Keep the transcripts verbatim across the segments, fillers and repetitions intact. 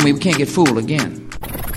me we can't get fooled again.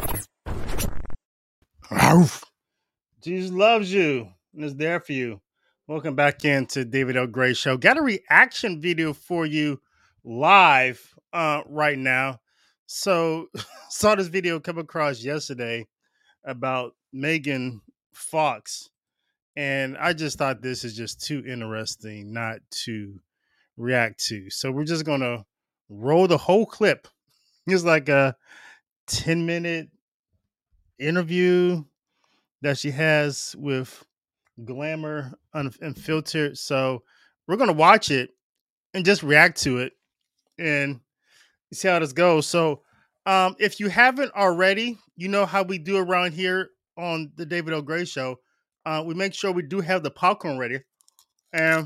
Jesus loves you and is there for you. Welcome back into David L. Gray Show. Got a reaction video for you live uh, right now. So saw this video come across yesterday about Megan Fox. And I just thought this is just too interesting not to react to. So we're just going to roll the whole clip. It's like a ten minute interview that she has with Glamour Unfiltered. So we're going to watch it and just react to it and see how this goes. So um, if you haven't already, you know how we do around here on the David L. Gray Show. Uh, we make sure we do have the popcorn ready. And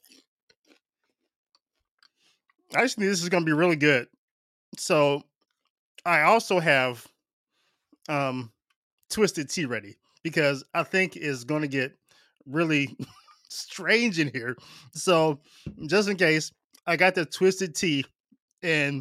actually, this is going to be really good. So I also have um, Twisted Tea ready because I think it's going to get really strange in here. So just in case, I got the Twisted Tea and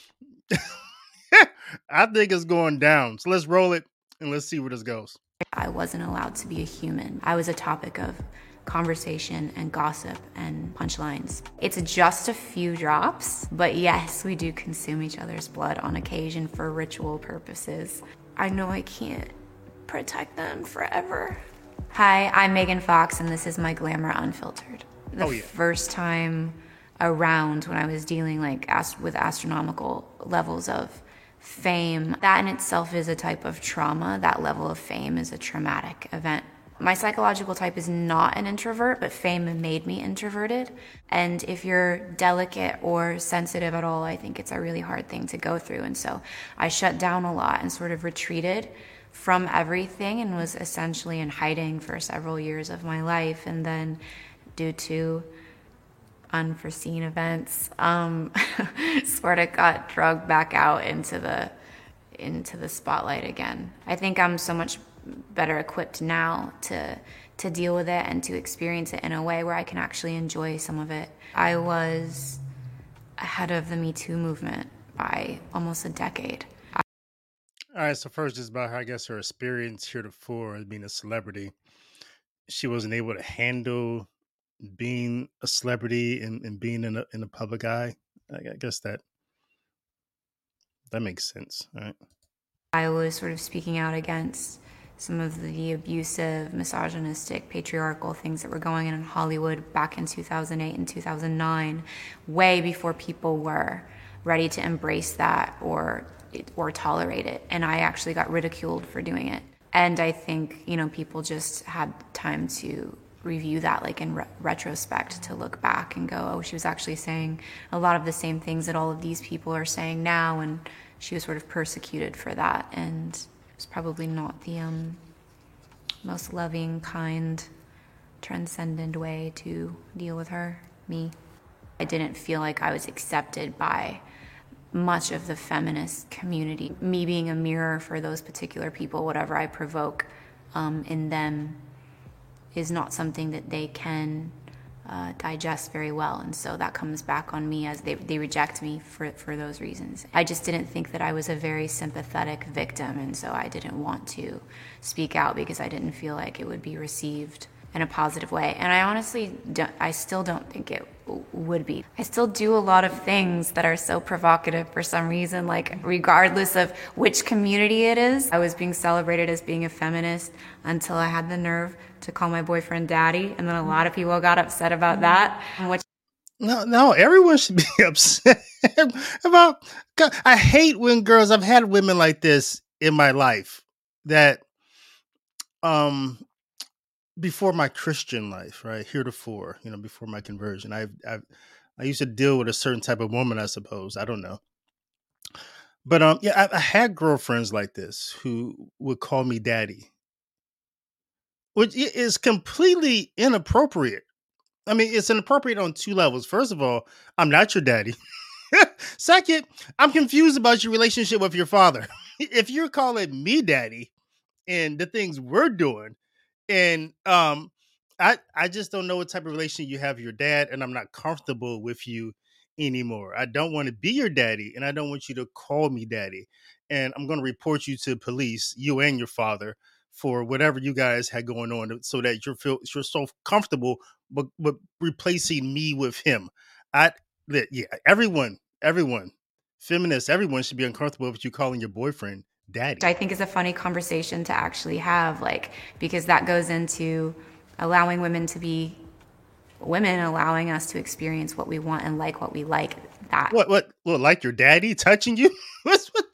I think it's going down. So let's roll it and let's see where this goes. I wasn't allowed to be a human. I was a topic of conversation and gossip and punchlines. It's just a few drops, but yes, we do consume each other's blood on occasion for ritual purposes. I know I can't protect them forever. Hi, I'm Megan Fox, and this is my Glamour Unfiltered. The oh, yeah. first time around when I was dealing like ast- with astronomical levels of fame, that in itself is a type of trauma. That level of fame is a traumatic event. My psychological type is not an introvert, but fame made me introverted. And if you're delicate or sensitive at all, I think it's a really hard thing to go through. And so I shut down a lot and sort of retreated from everything and was essentially in hiding for several years of my life. And then due to unforeseen events, um, sort of got drugged back out into the into the spotlight again. I think I'm so much better equipped now to to deal with it and to experience it in a way where I can actually enjoy some of it. I was ahead of the Me Too movement by almost a decade. All right, so first just about her, I guess her experience heretofore as being a celebrity. She wasn't able to handle being a celebrity and, and being in a in the public eye. I guess that that makes sense, right? I was sort of speaking out against some of the abusive, misogynistic, patriarchal things that were going on in Hollywood back in two thousand eight and two thousand nine, way before people were ready to embrace that or or tolerate it. And I actually got ridiculed for doing it. And I think, you know, people just had time to review that, like in re- retrospect, to look back and go, oh, she was actually saying a lot of the same things that all of these people are saying now, and she was sort of persecuted for that. And it was probably not the um, most loving, kind, transcendent way to deal with her, me. I didn't feel like I was accepted by much of the feminist community. Me being a mirror for those particular people, whatever I provoke um, in them is not something that they can uh, digest very well. And so that comes back on me as they, they reject me for, for those reasons. I just didn't think that I was a very sympathetic victim, and so I didn't want to speak out because I didn't feel like it would be received in a positive way. And I honestly, don't, I still don't think it w- would be. I still do a lot of things that are so provocative for some reason, like regardless of which community it is. I was being celebrated as being a feminist until I had the nerve to call my boyfriend daddy, and then a lot of people got upset about that. Which No, no, everyone should be upset about. God, I hate when girls. I've had women like this in my life that, um, before my Christian life, right, heretofore, you know, before my conversion, I've, I've, I used to deal with a certain type of woman, I suppose. I don't know, but um, yeah, I, I had girlfriends like this who would call me daddy, which i- is completely inappropriate. I mean, it's inappropriate on two levels. First of all, I'm not your daddy. Second, I'm confused about your relationship with your father. If you're calling me daddy and the things we're doing, and um, I I just don't know what type of relation you have with your dad, and I'm not comfortable with you anymore. I don't want to be your daddy, and I don't want you to call me daddy. And I'm going to report you to police, you and your father, for whatever you guys had going on, so that you're feel you're so comfortable, but but replacing me with him. I that yeah, everyone, everyone, feminists, everyone should be uncomfortable with you calling your boyfriend daddy. I think is a funny conversation to actually have, like, because that goes into allowing women to be women, allowing us to experience what we want and like what we like. That What what what like your daddy touching you? What's what?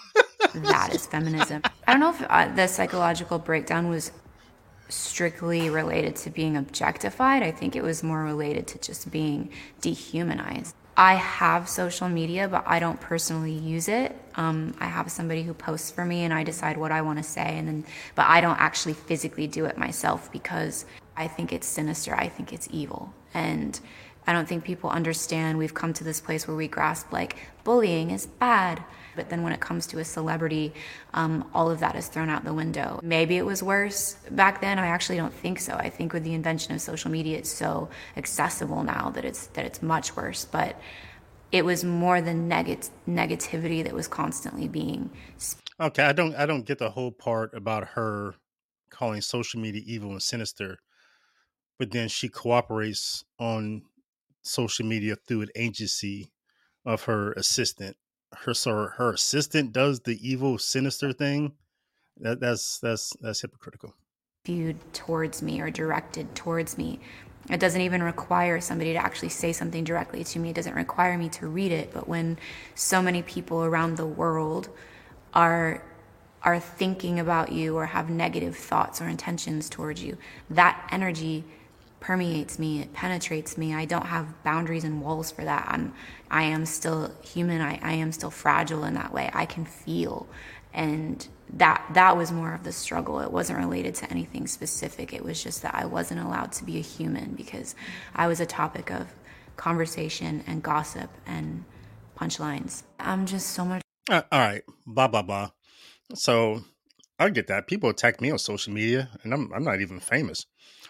That is feminism. I don't know if uh, the psychological breakdown was strictly related to being objectified. I think it was more related to just being dehumanized. I have social media, but I don't personally use it. Um, I have somebody who posts for me, and I decide what I want to say, and then, but I don't actually physically do it myself because I think it's sinister. I think it's evil, and I don't think people understand. We've come to this place where we grasp like bullying is bad, but then when it comes to a celebrity, um, all of that is thrown out the window. Maybe it was worse back then. I actually don't think so. I think with the invention of social media, it's so accessible now that it's that it's much worse. But it was more the negat- negativity that was constantly being. Okay, I don't I don't get the whole part about her calling social media evil and sinister, but then she cooperates on social media through an agency of her assistant. Her so her assistant does the evil, sinister thing. That that's that's that's hypocritical. Viewed towards me or directed towards me. It doesn't even require somebody to actually say something directly to me. It doesn't require me to read it. But when so many people around the world are are thinking about you or have negative thoughts or intentions towards you, that energy permeates me, it penetrates me. I don't have boundaries and walls for that. I'm I am still human. I, I am still fragile in that way. I can feel. And that that was more of the struggle. It wasn't related to anything specific. It was just that I wasn't allowed to be a human because I was a topic of conversation and gossip and punchlines. I'm just so much. Uh, all right, blah blah blah. So I get that people attack me on social media, and I'm I'm not even famous.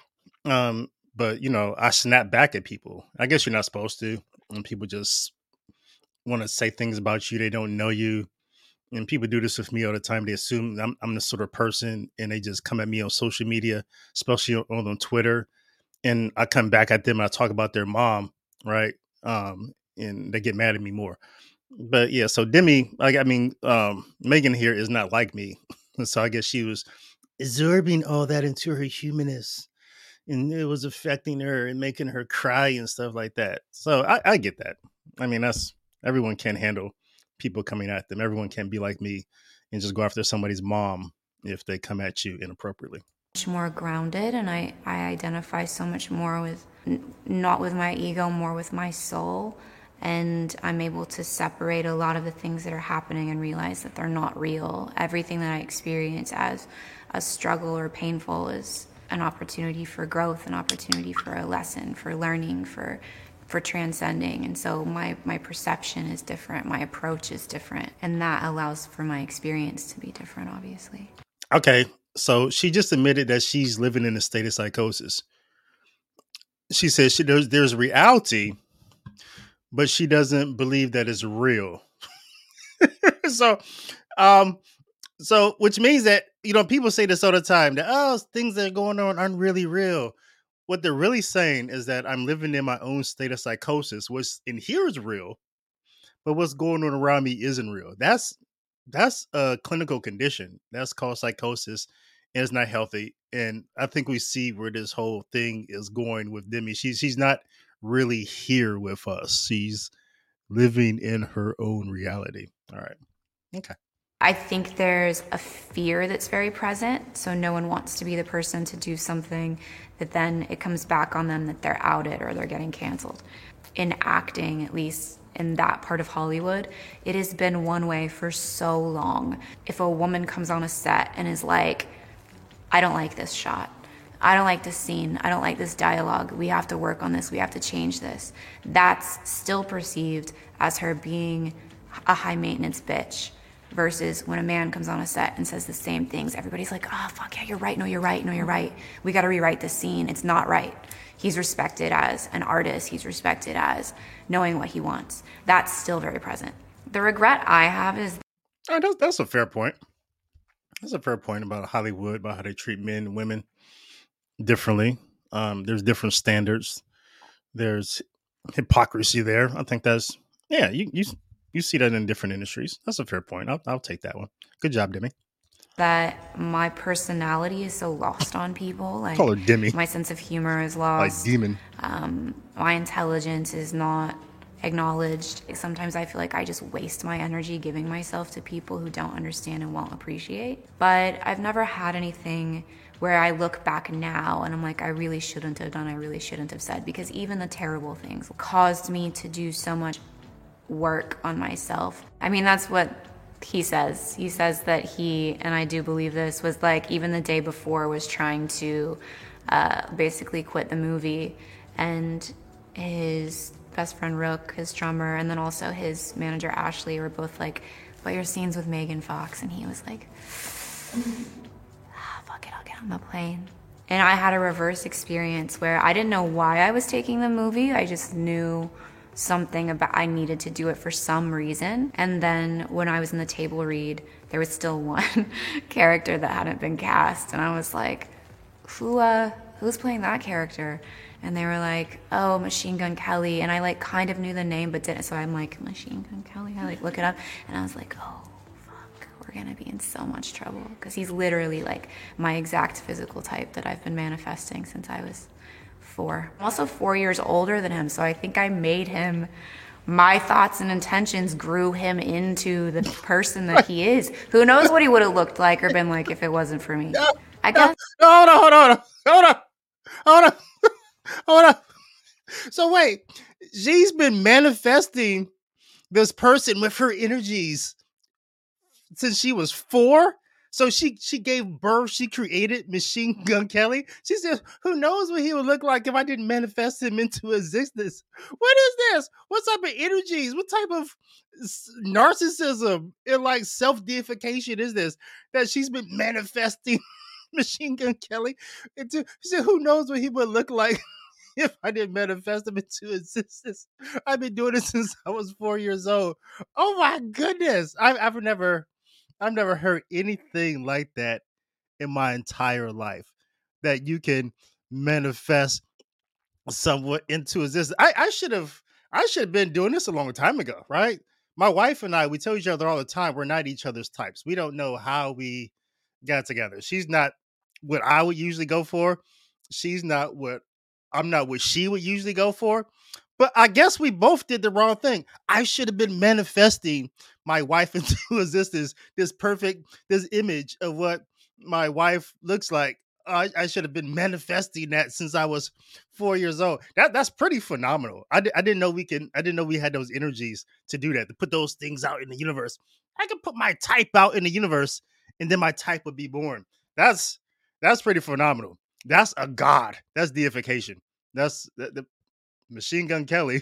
Um, but you know, I snap back at people. I guess you're not supposed to, and people just want to say things about you. They don't know you. And people do this with me all the time. They assume I'm, I'm the sort of person, and they just come at me on social media, especially on, on Twitter. And I come back at them and I talk about their mom, right? Um, and they get mad at me more. But yeah, so Demi, like I mean, um, Megan here is not like me, so I guess she was absorbing all that into her humanness, and it was affecting her and making her cry and stuff like that. So I, I get that. I mean, that's everyone can handle people coming at them. Everyone can be like me and just go after somebody's mom if they come at you inappropriately. Much more grounded, and I, I identify so much more with, n- not with my ego, more with my soul. And I'm able to separate a lot of the things that are happening and realize that they're not real. Everything that I experience as a struggle or painful is an opportunity for growth, an opportunity for a lesson, for learning, for for transcending. And so my, my perception is different, my approach is different, and that allows for my experience to be different, obviously. Okay, so she just admitted that she's living in a state of psychosis. She says she there's there's reality, but she doesn't believe that it's real. so, um, so which means that you know people say this all the time that oh things that are going on aren't really real. What they're really saying is that I'm living in my own state of psychosis, which in here is real, but what's going on around me isn't real. That's that's a clinical condition. That's called psychosis, and it's not healthy. And I think we see where this whole thing is going with Demi. She's she's not really here with us. She's living in her own reality. All right. Okay. I think there's a fear that's very present. So no one wants to be the person to do something that then it comes back on them that they're outed or they're getting canceled. In acting, at least in that part of Hollywood, it has been one way for so long. If a woman comes on a set and is like, I don't like this shot, I don't like this scene, I don't like this dialogue, we have to work on this, we have to change this, that's still perceived as her being a high maintenance bitch. versus when a man comes on a set and says the same things, everybody's like, oh, fuck yeah, you're right, no, you're right, no, you're right. We got to rewrite this scene. It's not right. He's respected as an artist. He's respected as knowing what he wants. That's still very present. The regret I have is... Oh, that's, that's a fair point. That's a fair point about Hollywood, about how they treat men and women differently. Um, there's different standards. There's hypocrisy there. I think that's, yeah, you you you see that in different industries. That's a fair point. I'll, I'll take that one. Good job, Demi. That my personality is so lost on people. Like, call her Demi. My sense of humor is lost. Like demon. Um, my intelligence is not acknowledged. Sometimes I feel like I just waste my energy giving myself to people who don't understand and won't appreciate. But I've never had anything where I look back now and I'm like, I really shouldn't have done, I really shouldn't have said, because even the terrible things caused me to do so much work on myself. I mean, that's what he says. He says that he, and I do believe this, was like, even the day before was trying to uh, basically quit the movie, and his best friend Rook, his drummer, and then also his manager Ashley were both like, what are your scenes with Megan Fox? And he was like, ah, fuck it, I'll get on the plane. And I had a reverse experience where I didn't know why I was taking the movie. I just knew something about, I needed to do it for some reason. And then when I was in the table read, there was still one character that hadn't been cast. And I was like, who, uh, who's playing that character? And they were like, oh, Machine Gun Kelly. And I like kind of knew the name, but didn't. So I'm like, Machine Gun Kelly? I like look it up. And I was like, oh, fuck, we're going to be in so much trouble. Because he's literally like my exact physical type that I've been manifesting since I was four. I'm also four years older than him. So I think I made him, my thoughts and intentions grew him into the person that he is. Who knows what he would have looked like or been like if it wasn't for me. No, I guess. No, hold on, hold on, hold on, hold on. Hold up. So wait, she's been manifesting this person with her energies since she was four. So she she gave birth, she created Machine Gun Kelly. She said, who knows what he would look like if I didn't manifest him into existence? What is this? What type of energies? What type of narcissism and like self-deification is this that she's been manifesting Machine Gun Kelly into? She said, who knows what he would look like if I didn't manifest him into existence? I've been doing it since I was four years old. Oh my goodness. I've, I've never, I've never heard anything like that in my entire life, that you can manifest someone into existence. I, I should have, I should have been doing this a long time ago, right? My wife and I, we tell each other all the time, we're not each other's types. We don't know how we got together. She's not what I would usually go for. She's not what I'm not what she would usually go for. But I guess we both did the wrong thing. I should have been manifesting my wife into existence, this perfect, this image of what my wife looks like. I, I should have been manifesting that since I was four years old. That that's pretty phenomenal. I, I didn't know we can. I didn't know we had those energies to do that, to put those things out in the universe. I could put my type out in the universe, and then my type would be born. That's that's pretty phenomenal. That's a god. That's deification. That's the, the Machine Gun Kelly.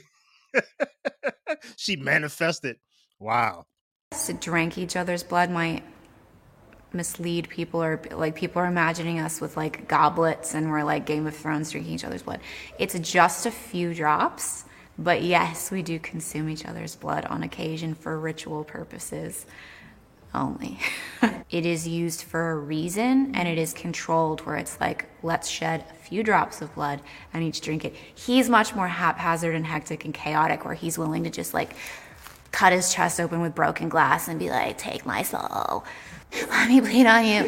She manifested. Wow. To drink each other's blood might mislead people, or like people are imagining us with like goblets and we're like Game of Thrones drinking each other's blood. It's just a few drops, but yes, we do consume each other's blood on occasion for ritual purposes only. It is used for a reason, and it is controlled where it's like, let's shed a few drops of blood and each drink it. He's much more haphazard and hectic and chaotic, where he's willing to just like cut his chest open with broken glass and be like, take my soul, let me bleed on you.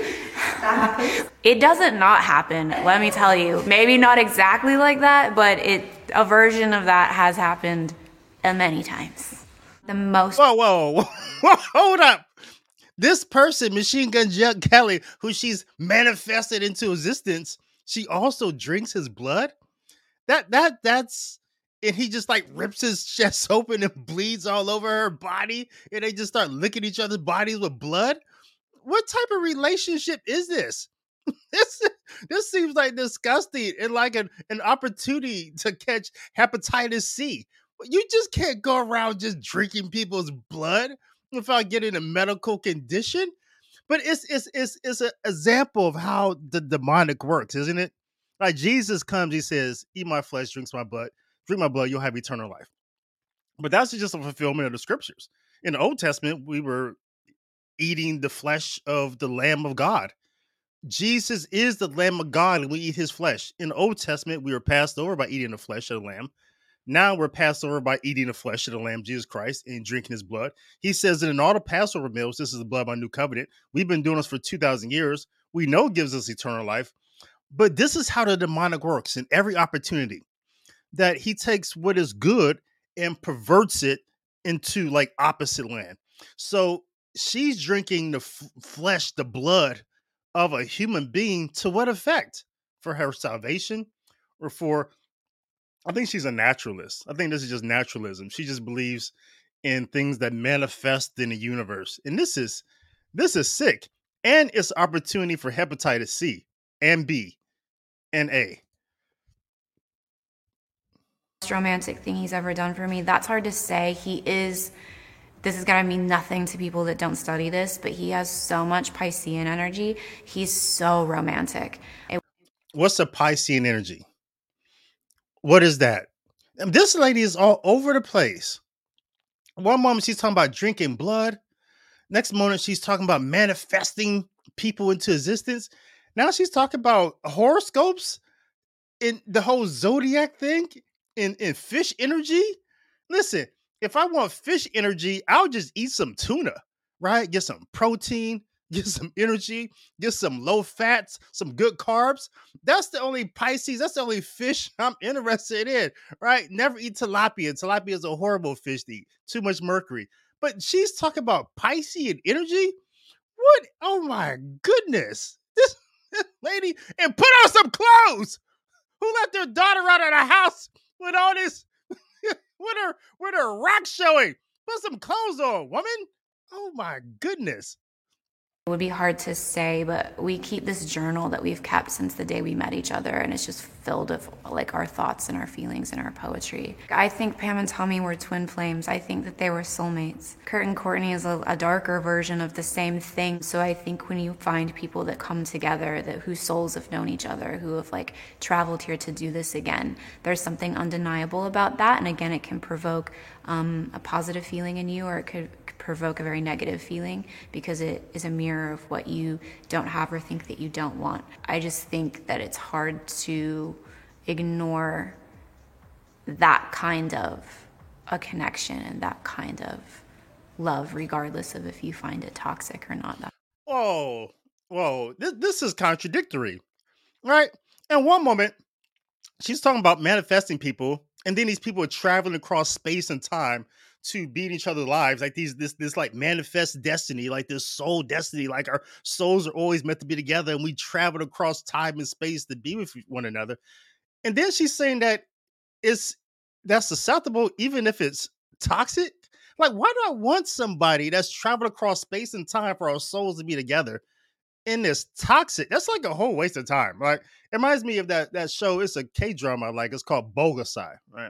It doesn't not happen, let me tell you. Maybe not exactly like that, but it a version of that has happened many times. The most. Whoa, whoa, whoa, hold up. This person, Machine Gun Kelly, who she's manifested into existence, she also drinks his blood? That that that's and he just like rips his chest open and bleeds all over her body, and they just start licking each other's bodies with blood? What type of relationship is this? This this seems like disgusting and like an, an opportunity to catch hepatitis C. You just can't go around just drinking people's blood. without getting a medical condition. But it's it's it's it's an example of how the demonic works, isn't it? Like Jesus comes, he says, "Eat my flesh, drinks my blood, drink my blood, you'll have eternal life." But that's just a fulfillment of the scriptures. In the Old Testament, we were eating the flesh of the Lamb of God. Jesus is the Lamb of God, and we eat his flesh. In the Old Testament, we were passed over by eating the flesh of the Lamb. Now we're passed over by eating the flesh of the Lamb, Jesus Christ, and drinking his blood. He says that in all the Passover meals, this is the blood of my new covenant. We've been doing this for two thousand years. We know it gives us eternal life. But this is how the demonic works in every opportunity, that he takes what is good and perverts it into like opposite land. So she's drinking the f- flesh, the blood of a human being to what effect? For her salvation or for, I think she's a naturalist. I think this is just naturalism. She just believes in things that manifest in the universe. And this is this is sick. And it's opportunity for hepatitis C and B and A. Most romantic thing he's ever done for me. That's hard to say. He is, this is going to mean nothing to people that don't study this, but he has so much Piscean energy. He's so romantic. It- What's a Piscean energy? What is that? And this lady is all over the place. One moment she's talking about drinking blood. Next moment she's talking about manifesting people into existence. Now she's talking about horoscopes and the whole zodiac thing and, and fish energy. Listen, if I want fish energy, I'll just eat some tuna, right? Get some protein, get some energy, get some low fats, some good carbs. That's the only Pisces, that's the only fish I'm interested in, right? Never eat tilapia. Tilapia is a horrible fish to eat, too much mercury. But she's talking about Piscean energy? What? Oh my goodness. This, this lady, and put on some clothes. Who let their daughter out of the house with all this, with her, with her rack showing? Put some clothes on, woman. Oh my goodness. It would be hard to say, but we keep this journal that we've kept since the day we met each other, and it's just filled with like our thoughts and our feelings and our poetry. I think Pam and Tommy were twin flames. I think that they were soulmates. Kurt and Courtney is a, a darker version of the same thing. So I think when you find people that come together, that whose souls have known each other, who have like traveled here to do this again, there's something undeniable about that. And again, it can provoke um, a positive feeling in you, or it could provoke a very negative feeling because it is a mirror of what you don't have or think that you don't want. I just think that it's hard to ignore that kind of a connection and that kind of love, regardless of if you find it toxic or not. Whoa, whoa, this, this is contradictory, right? In one moment, she's talking about manifesting people, and then these people are traveling across space and time to beat each other's lives, like these this this like manifest destiny, like this soul destiny, like our souls are always meant to be together, and we travel across time and space to be with one another. And then she's saying that it's that's susceptible, even if it's toxic. Like, why do I want somebody that's traveled across space and time for our souls to be together? In this toxic, that's like a whole waste of time. Right? It reminds me of that that show. It's a K drama, like it's called Bogosai, right?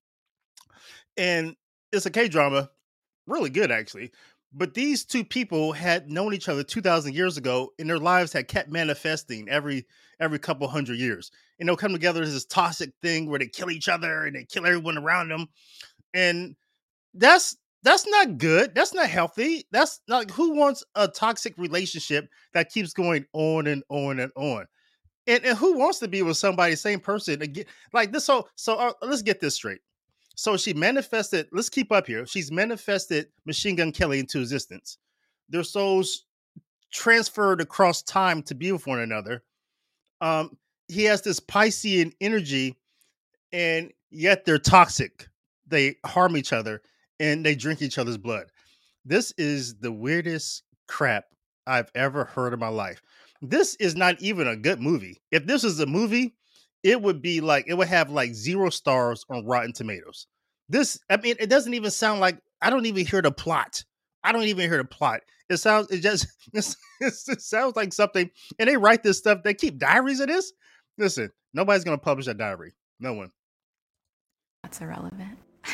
And it's a K drama, really good actually. But these two people had known each other two thousand years ago, and their lives had kept manifesting every every couple hundred years. And they'll come together as this toxic thing where they kill each other and they kill everyone around them. And that's that's not good. That's not healthy. That's not, who wants a toxic relationship that keeps going on and on and on. And, and who wants to be with somebody, same person again? Like this. So so uh, let's get this straight. So she manifested, let's keep up here. She's manifested Machine Gun Kelly into existence. Their souls transferred across time to be with one another. Um, he has this Piscean energy, and yet they're toxic. They harm each other and they drink each other's blood. This is the weirdest crap I've ever heard in my life. This is not even a good movie. If this is a movie, it would be like, it would have like zero stars on Rotten Tomatoes. This, I mean, it doesn't even sound like, I don't even hear the plot. I don't even hear the plot. It sounds, it just, it's, it's, it sounds like something, and they write this stuff, they keep diaries of this. Listen, nobody's going to publish a diary. No one. That's irrelevant.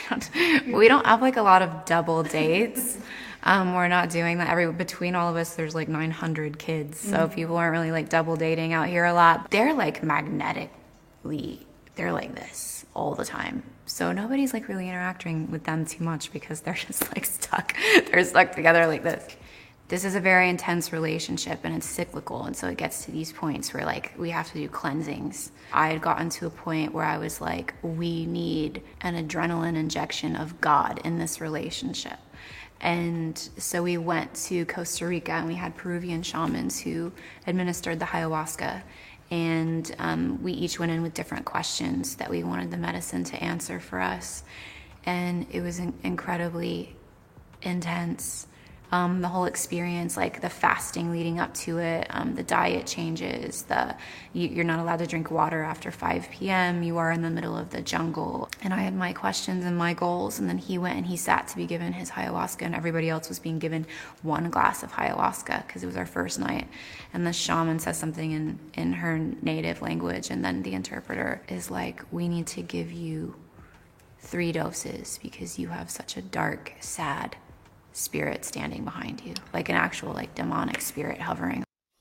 we don't have like a lot of double dates. Um, we're not doing that. Every between all of us, there's like nine hundred kids, so mm-hmm. people aren't really like double dating out here a lot. They're like magnetically, they're like this all the time. So nobody's like really interacting with them too much because they're just like stuck. They're stuck together like this. This is a very intense relationship and it's cyclical. And so it gets to these points where like we have to do cleansings. I had gotten to a point where I was like, we need an adrenaline injection of God in this relationship. And so we went to Costa Rica and we had Peruvian shamans who administered the ayahuasca. And um, we each went in with different questions that we wanted the medicine to answer for us. And it was in- incredibly intense. Um, the whole experience, like the fasting leading up to it, um, the diet changes, the you, you're not allowed to drink water after five p.m., you are in the middle of the jungle. And I had my questions and my goals, and then he went and he sat to be given his ayahuasca, and everybody else was being given one glass of ayahuasca because it was our first night. And the shaman says something in, in her native language, and then the interpreter is like, we need to give you three doses because you have such a dark, sad spirit standing behind you, like an actual like demonic spirit hovering.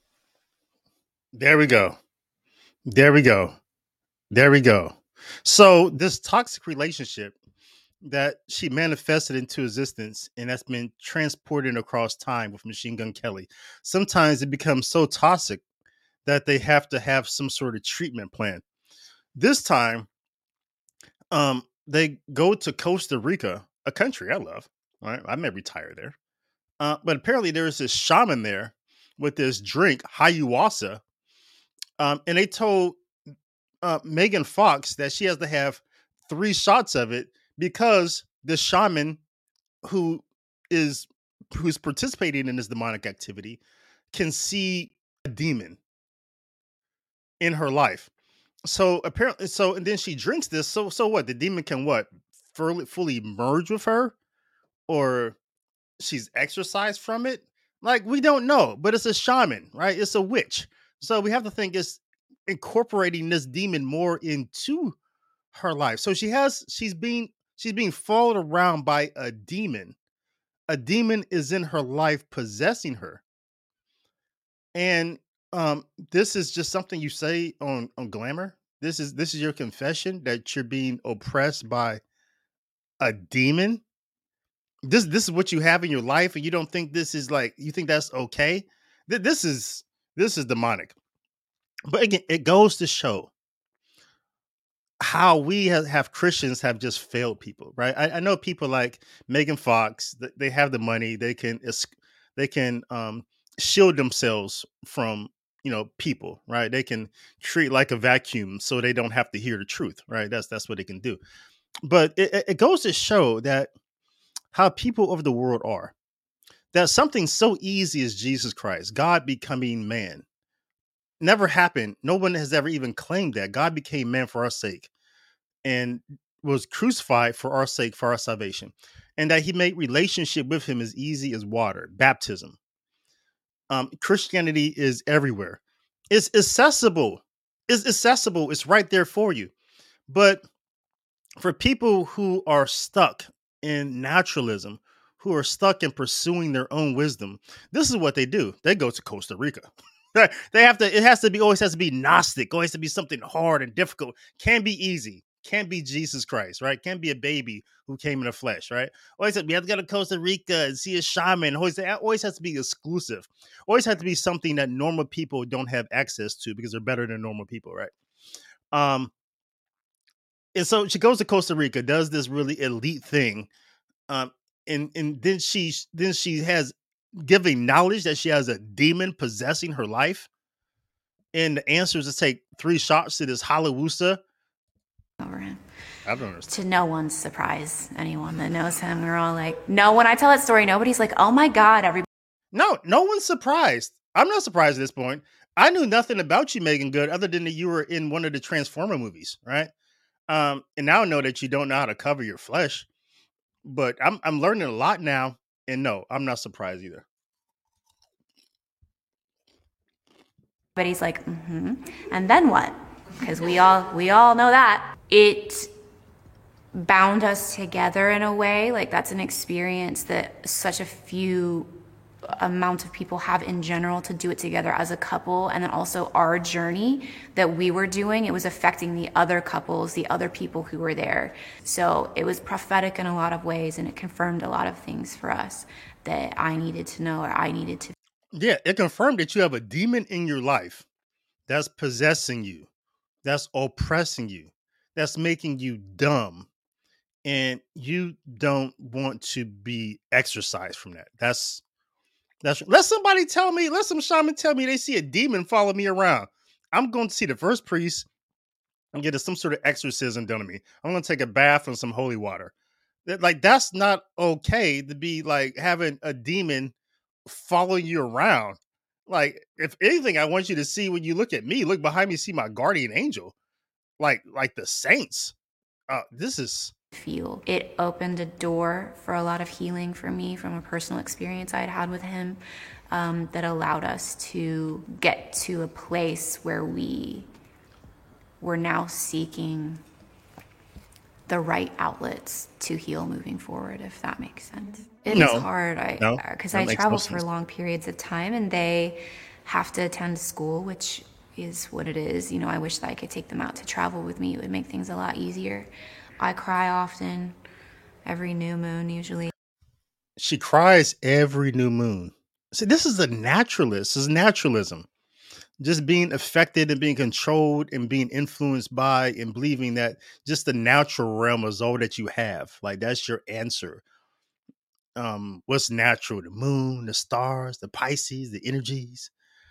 There we go. There we go. There we go. So this toxic relationship that she manifested into existence and that's been transported across time with Machine Gun Kelly, sometimes it becomes so toxic that they have to have some sort of treatment plan. This time, um, they go to Costa Rica, a country I love. Right? I may retire there. Uh, but apparently there's this shaman there with this drink, ayahuasca. Um, and they told uh, Megan Fox that she has to have three shots of it because the shaman who is who's participating in this demonic activity can see a demon in her life. So apparently, so and then she drinks this. So so what? The demon can what? Fully, fully merge with her, or she's exorcised from it? Like, we don't know, but it's a shaman, right? It's a witch. So we have to think it's incorporating this demon more into her life. So she has, she's being, she's being followed around by a demon. A demon is in her life possessing her. And um, this is just something you say on, on Glamour. This is, this is your confession that you're being oppressed by a demon. This this is what you have in your life, and you don't think this is like, you think that's okay? Th- This is this is demonic. But again, it goes to show how we have, have Christians have just failed people, right? I, I know people like Megan Fox. th- They have the money. They can es- they can um, shield themselves from you know people, right? They can treat like a vacuum so they don't have to hear the truth, right? That's that's what they can do. But it, it it goes to show that how people of the world are. That something so easy as Jesus Christ, God becoming man, never happened. No one has ever even claimed that God became man for our sake and was crucified for our sake, for our salvation, and that he made relationship with him as easy as water, baptism. Um, Christianity is everywhere. It's accessible. It's accessible. It's right there for you. But for people who are stuck in naturalism, who are stuck in pursuing their own wisdom, this is what they do. They go to Costa Rica. They have to, it has to be, always has to be Gnostic, always has to be something hard and difficult. Can't be easy. Can't be Jesus Christ, right? Can't be a baby who came in the flesh, right? Always said we have to go to Costa Rica and see a shaman. Always, it always has to be exclusive. Always has to be something that normal people don't have access to because they're better than normal people, right? Um, and so she goes to Costa Rica, does this really elite thing, um, and and then she then she has giving knowledge that she has a demon possessing her life, and the answer is to take three shots to this Hallelujah. Over him. I don't understand. To no one's surprise, anyone that knows him, we're all like, no. When I tell that story, nobody's like, oh my god, everybody. No, no one's surprised. I'm not surprised at this point. I knew nothing about you, Megan Good, other than that you were in one of the Transformer movies, right? Um, and now I know that you don't know how to cover your flesh. But I'm I'm learning a lot now, and no, I'm not surprised either. But he's like, mm-hmm. And then what? Because we all we all know that it bound us together in a way. Like that's an experience that such a few amount of people have in general, to do it together as a couple. And then also our journey that we were doing, it was affecting the other couples, the other people who were there. So it was prophetic in a lot of ways, and it confirmed a lot of things for us that I needed to know, or I needed to. Yeah, it confirmed that you have a demon in your life that's possessing you, that's oppressing you, that's making you dumb, and you don't want to be exercised from that. That's that's let somebody tell me, let some shaman tell me they see a demon follow me around. I'm going to see the first priest and get some sort of exorcism done to me. I'm going to take a bath in some holy water. That, like, that's not okay to be like having a demon following you around. Like, if anything, I want you to see, when you look at me, look behind me, see my guardian angel, like like the saints. Uh, this is Feel it opened a door for a lot of healing for me from a personal experience I had had with him, um, that allowed us to get to a place where we were now seeking the right outlets to heal moving forward, if that makes sense. It is no, hard, I no, because that I makes no travel for sense. long periods of time, and they have to attend school, which is what it is. You know, I wish that I could take them out to travel with me. It would make things a lot easier. I cry often, every new moon usually. She cries every new moon. See, this is a naturalist. This is naturalism. Just being affected and being controlled and being influenced by and believing that just the natural realm is all that you have. Like, that's your answer. Um, what's natural? The moon, the stars, the Pisces, the energies.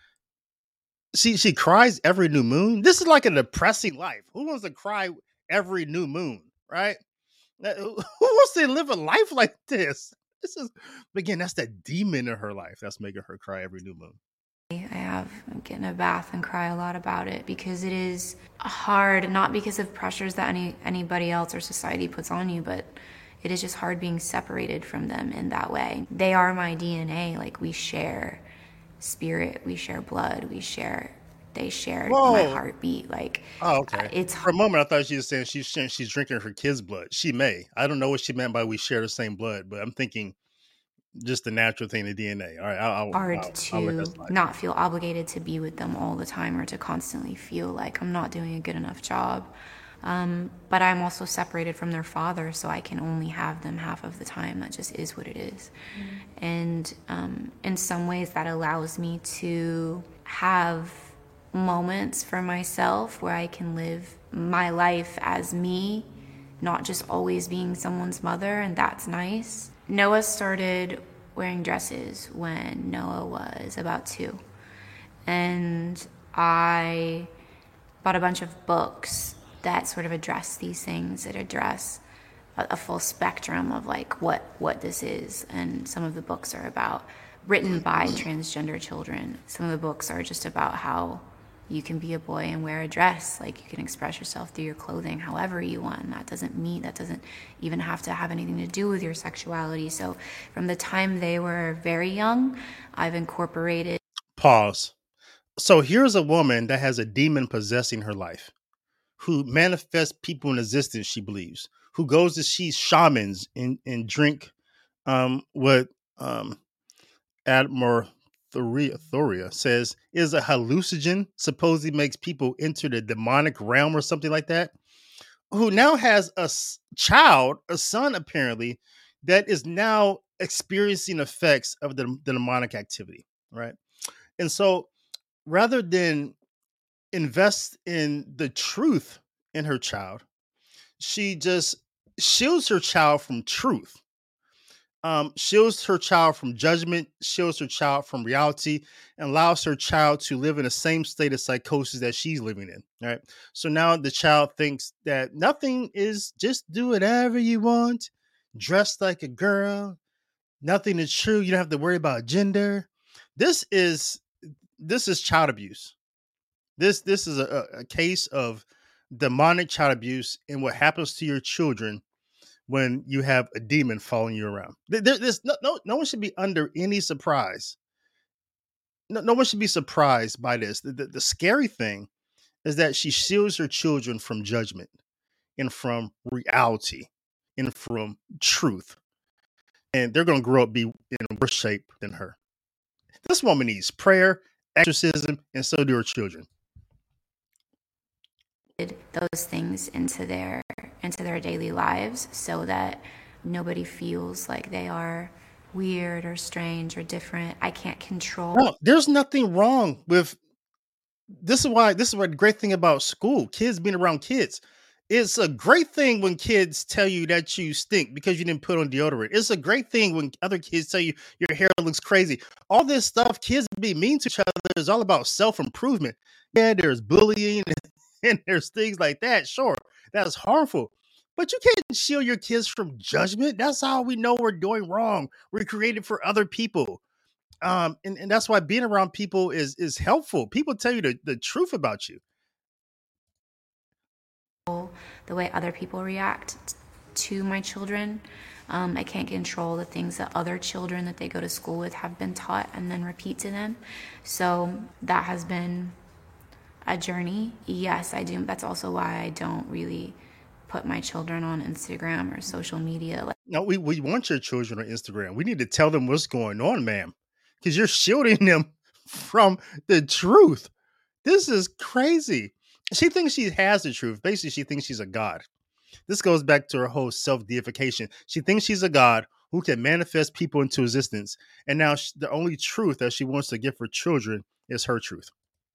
She she cries every new moon. This is like a depressing life. Who wants to cry every new moon, right? That- Who wants to live a life like this? This is, again, that's that demon in her life that's making her cry every new moon. I have get in a bath and cry a lot about it, because it is hard, not because of pressures that any anybody else or society puts on you, but it is just hard being separated from them in that way. They are my D N A. Like, we share spirit, we share blood, we share. They shared my Whoa. heartbeat. Like, Oh, uh, okay. it's For a moment, I thought she was saying she's sharing- she's drinking her kid's blood. She may. I don't know what she meant by we share the same blood, but I'm thinking just the natural thing, the D N A. All right, I'll I'll, hard I'll, I'll let that to slide. not feel obligated to be with them all the time, or to constantly feel like I'm not doing a good enough job. Um, but I'm also separated from their father, so I can only have them half of the time. That just is what it is. Mm-hmm. And um, in some ways, that allows me to have moments for myself where I can live my life as me, not just always being someone's mother, and that's nice. Noah started wearing dresses when Noah was about two. And I bought a bunch of books that sort of address these things, that address a, a full spectrum of like what, what this is. And some of the books are about, written by transgender children. Some of the books are just about how you can be a boy and wear a dress. Like, you can express yourself through your clothing however you want. And that doesn't mean, that doesn't even have to have anything to do with your sexuality. So from the time they were very young, I've incorporated. Pause. So here's a woman that has a demon possessing her life, who manifests people in existence, she believes, who goes to see shamans and, and drink um, what um, Admiral Thoria, Thoria says is a hallucinogen, supposedly makes people enter the demonic realm or something like that, who now has a s- child, a son apparently, that is now experiencing effects of the, the demonic activity, right? And so rather than invest in the truth in her child, she just shields her child from truth, um, shields her child from judgment, shields her child from reality, and allows her child to live in the same state of psychosis that she's living in. Right. So now the child thinks that nothing is, just do whatever you want, dress like a girl. Nothing is true. You don't have to worry about gender. This is this is child abuse. This this is a, a case of demonic child abuse, and what happens to your children when you have a demon following you around. There, there's no, no no one should be under any surprise. No, no one should be surprised by this. The, the, the scary thing is that she shields her children from judgment and from reality. and from truth. And they're going to grow up be in worse shape than her. This woman needs prayer, exorcism, and so do her children. Those things into their into their daily lives so that nobody feels like they are weird or strange or different. I can't control. No, there's nothing wrong with this. Is why this is what the great thing about school, kids being around kids. It's a great thing when kids tell you that you stink because you didn't put on deodorant. It's a great thing when other kids tell you your hair looks crazy. All this stuff, kids be mean to each other, is all about self-improvement. Yeah, there's bullying and, and there's things like that. Sure, that's harmful. But you can't shield your kids from judgment. That's how we know we're doing wrong. We're created for other people. Um, and, and that's why being around people is is helpful. People tell you the, the truth about you. The way other people react to my children. Um, I can't control the things that other children that they go to school with have been taught and then repeat to them. So that has been a journey. Yes, I do. That's also why I don't really put my children on Instagram or social media. No, we, we want your children on Instagram. We need to tell them what's going on, ma'am, because you're shielding them from the truth. This is crazy. She thinks she has the truth. Basically, she thinks she's a god. This goes back to her whole self-deification. She thinks she's a god who can manifest people into existence. And now she, the only truth that she wants to give her children is her truth.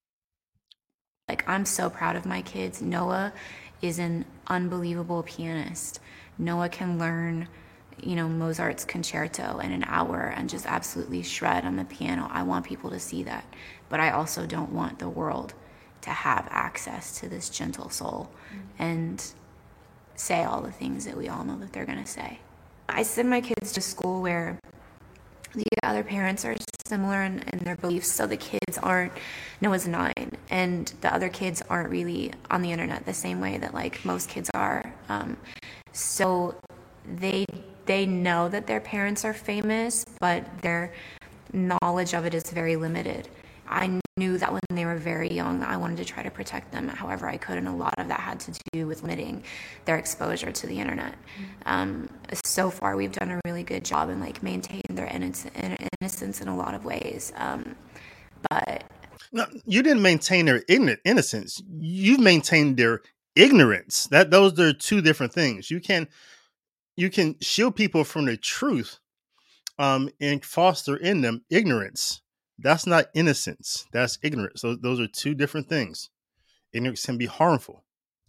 Like, I'm so proud of my kids. Noah is an unbelievable pianist. Noah can learn, you know, Mozart's concerto in an hour and just absolutely shred on the piano. I want people to see that. But I also don't want the world to have access to this gentle soul mm-hmm. and say all the things that we all know that they're going to say. I send my kids to school where the other parents are similar in, in their beliefs, so the kids aren't, Noah's nine, and the other kids aren't really on the internet the same way that like most kids are. Um, so they they know that their parents are famous, but their knowledge of it is very limited. I knew that when they were very young, I wanted to try to protect them however I could, and a lot of that had to do with limiting their exposure to the internet. Um, so far, we've done a really good job in like maintaining their innocence in a lot of ways. Um, but no, you didn't maintain their innocence. You've maintained their ignorance. That those are two different things. You can you can shield people from the truth, um, and foster in them ignorance. That's not innocence. That's ignorance. Those, those are two different things. Ignorance can be harmful.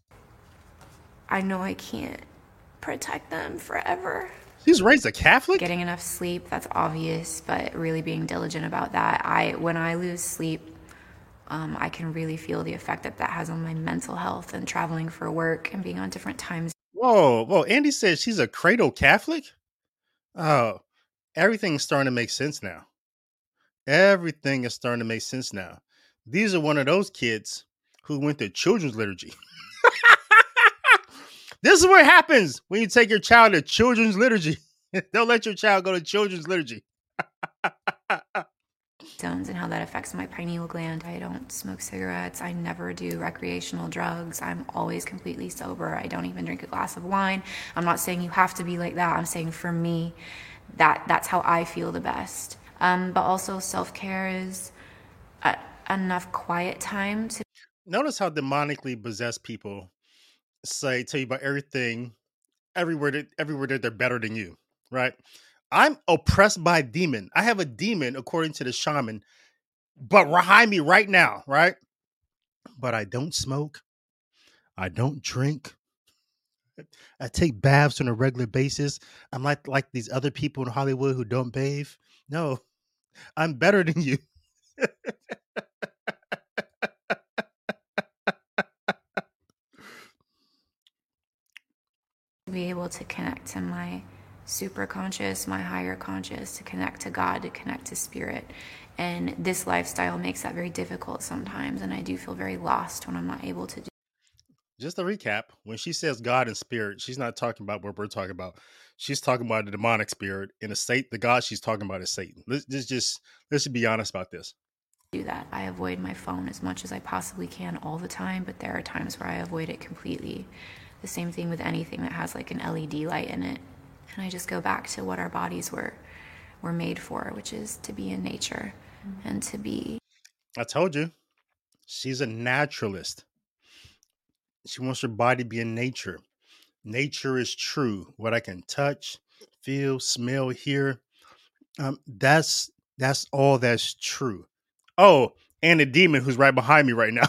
I know I can't protect them forever. She's raised a Catholic? Getting enough sleep, that's obvious, but really being diligent about that. I when I lose sleep, um, I can really feel the effect that that has on my mental health, and traveling for work and being on different times. Whoa, whoa. Andy said she's a cradle Catholic? Oh, everything's starting to make sense now. Everything is starting to make sense now. These are one of those kids who went to children's liturgy. This is what happens when you take your child to children's liturgy. Don't let your child go to children's liturgy. And how that affects my pineal gland. I don't smoke cigarettes. I never do recreational drugs. I'm always completely sober. I don't even drink a glass of wine. I'm not saying you have to be like that. I'm saying for me, that that's how I feel the best. Um, but also self-care is a, enough quiet time to... Notice how demonically possessed people say, tell you about everything, everywhere that, everywhere that they're better than you, right? I'm oppressed by a demon. I have a demon, according to the shaman, but behind me right now, right? But I don't smoke. I don't drink. I take baths on a regular basis. I'm not like these other people in Hollywood who don't bathe. No, I'm better than you. Be able to connect to my super conscious, my higher conscious, to connect to God, to connect to spirit. And this lifestyle makes that very difficult sometimes. And I do feel very lost when I'm not able to do. Just to recap, when she says God and spirit, she's not talking about what we're talking about. She's talking about the demonic spirit. In a state, the God she's talking about is Satan. Let's just, just let's just be honest about this. Do that. I avoid my phone as much as I possibly can all the time, but there are times where I avoid it completely. The same thing with anything that has like an L E D light in it. And I just go back to what our bodies were were made for, which is to be in nature and to be. I told you, she's a naturalist. She wants her body to be in nature. Nature is true. What I can touch, feel, smell, hear. Um, that's that's all that's true. Oh, and the demon who's right behind me right now.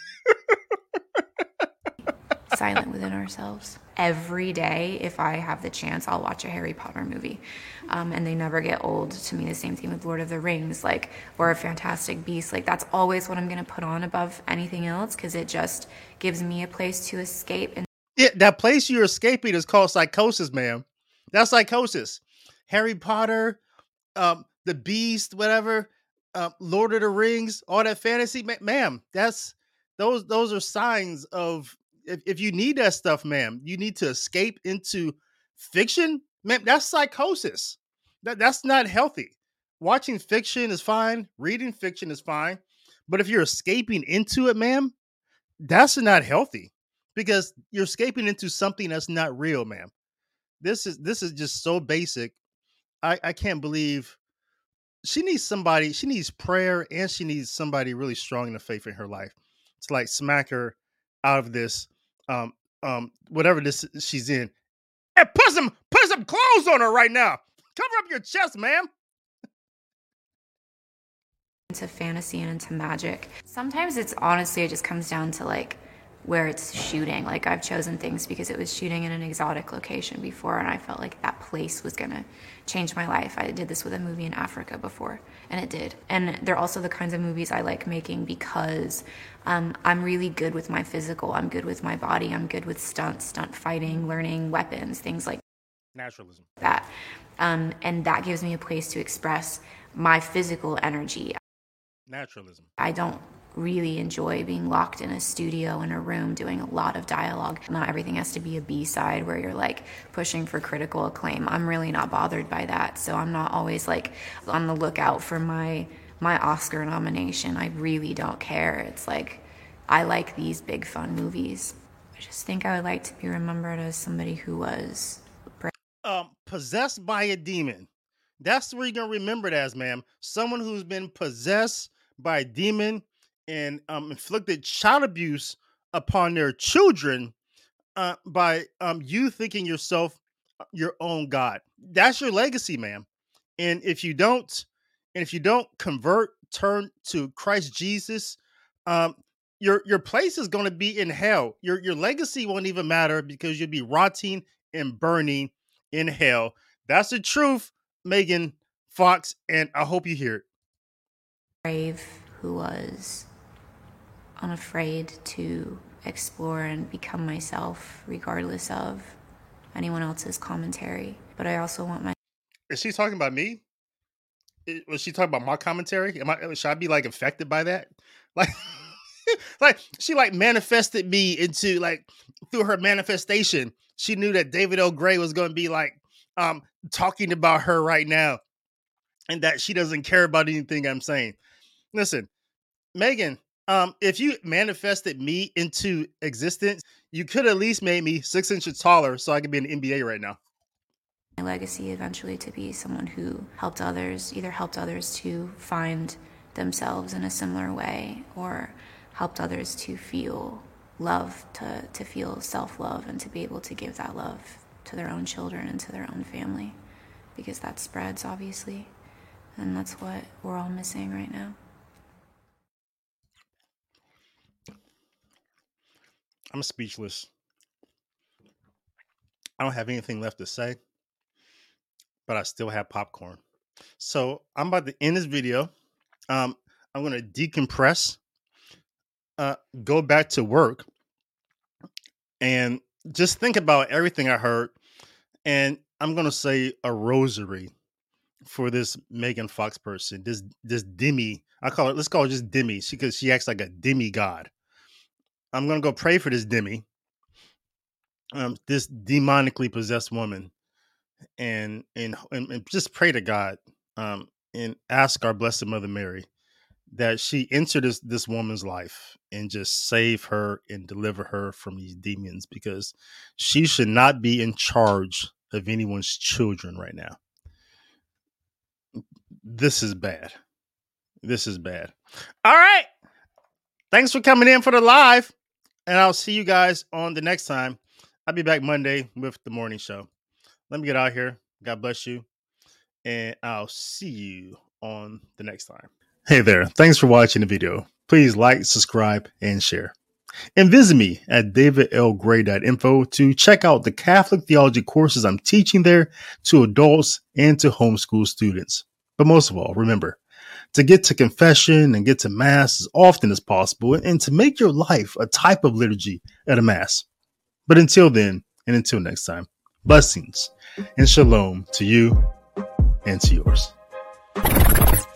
Silent within ourselves. Every day, if I have the chance, I'll watch a Harry Potter movie. Um, and they never get old to me. The same thing with Lord of the Rings, like, or a Fantastic Beast. Like, that's always what I'm going to put on above anything else, because it just gives me a place to escape. And Yeah, that place you're escaping is called psychosis, ma'am. That's psychosis. Harry Potter, um, the Beast, whatever, uh, Lord of the Rings, all that fantasy, ma- ma'am. That's those those are signs of if, if you need that stuff, ma'am, you need to escape into fiction, ma'am. That's psychosis. That that's not healthy. Watching fiction is fine, reading fiction is fine, but if you're escaping into it, ma'am, that's not healthy because you're escaping into something that's not real, ma'am. This is this is just so basic. I I can't believe she needs somebody. She needs prayer, and she needs somebody really strong in the faith in her life to like smack her out of this, um, um, whatever this she's in. Hey, put some put some clothes on her right now. Cover up your chest, ma'am. into fantasy and into magic. Sometimes it's honestly, it just comes down to like where it's shooting. Like I've chosen things because it was shooting in an exotic location before, and I felt like that place was gonna change my life. I did this with a movie in Africa before, and it did. And they're also the kinds of movies I like making because um, I'm really good with my physical. I'm good with my body. I'm good with stunts, stunt fighting, learning weapons, things like Naturalism. that. Um, and that gives me a place to express my physical energy. Naturalism. I don't really enjoy being locked in a studio in a room doing a lot of dialogue. Not everything has to be a B-side where you're like pushing for critical acclaim. I'm really not bothered by that. So I'm not always like on the lookout for my my Oscar nomination. I really don't care. It's like I like these big fun movies. I just think I would like to be remembered as somebody who was brave. Um, possessed by a demon. That's where you're gonna remember it as, ma'am. Someone who's been possessed by a demon and um, inflicted child abuse upon their children uh, by um, you thinking yourself uh, your own God. That's your legacy, ma'am. And if you don't, and if you don't convert, turn to Christ Jesus, um, your your place is going to be in hell. Your your legacy won't even matter because you'll be rotting and burning in hell. That's the truth, Megan Fox, and I hope you hear it. Brave, who was unafraid to explore and become myself regardless of anyone else's commentary. But I also want my Is she talking about me? I- Was she talking about my commentary? Am I should I be like affected by that? Like, like she like manifested me into like through her manifestation. She knew that David L. Gray was going to be like um talking about her right now, and that she doesn't care about anything I'm saying. Listen, Megan, um, if you manifested me into existence, you could at least made me six inches taller so I could be in the N B A right now. my legacy eventually to be someone who helped others, either helped others to find themselves in a similar way or helped others to feel love, to, to feel self-love and to be able to give that love to their own children and to their own family, because that spreads obviously, and that's what we're all missing right now. I'm speechless. I don't have anything left to say, but I still have popcorn. So I'm about to end this video. Um, I'm gonna decompress, uh, go back to work, and just think about everything I heard. And I'm gonna say a rosary for this Megan Fox person. This this demi. I call it. Let's call it just demi. She because she acts like a demigod. I'm gonna go pray for this demi, um, this demonically possessed woman, and and and, and just pray to God, um, and ask our Blessed Mother Mary that she enter this this woman's life and just save her and deliver her from these demons, because she should not be in charge of anyone's children right now. This is bad. This is bad. All right. Thanks for coming in for the live, and I'll see you guys on the next time. I'll be back Monday with the morning show. Let me get out here. God bless you, and I'll see you on the next time. Hey there. Thanks for watching the video. Please like, subscribe, and share. And visit me at david l gray dot info to check out the Catholic theology courses I'm teaching there to adults and to homeschool students. But most of all, remember to get to confession and get to Mass as often as possible, and to make your life a type of liturgy at a Mass. But until then, and until next time, blessings and shalom to you and to yours.